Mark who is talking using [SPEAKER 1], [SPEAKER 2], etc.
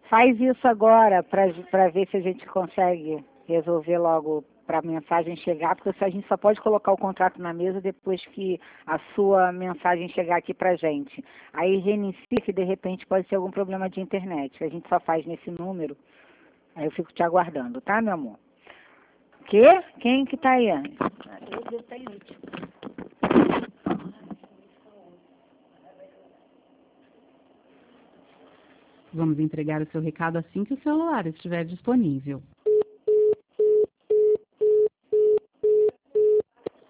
[SPEAKER 1] Faz isso agora para ver se a gente consegue resolver logo para a mensagem chegar, porque a gente só pode colocar o contrato na mesa depois que a sua mensagem chegar aqui para a gente. Aí reinicia, que de repente pode ser algum problema de internet. A gente só faz nesse número. Aí eu fico te aguardando, tá, meu amor? Quê? Quem que tá aí? Eu tenho.
[SPEAKER 2] Vamos entregar o seu recado assim que o celular estiver disponível.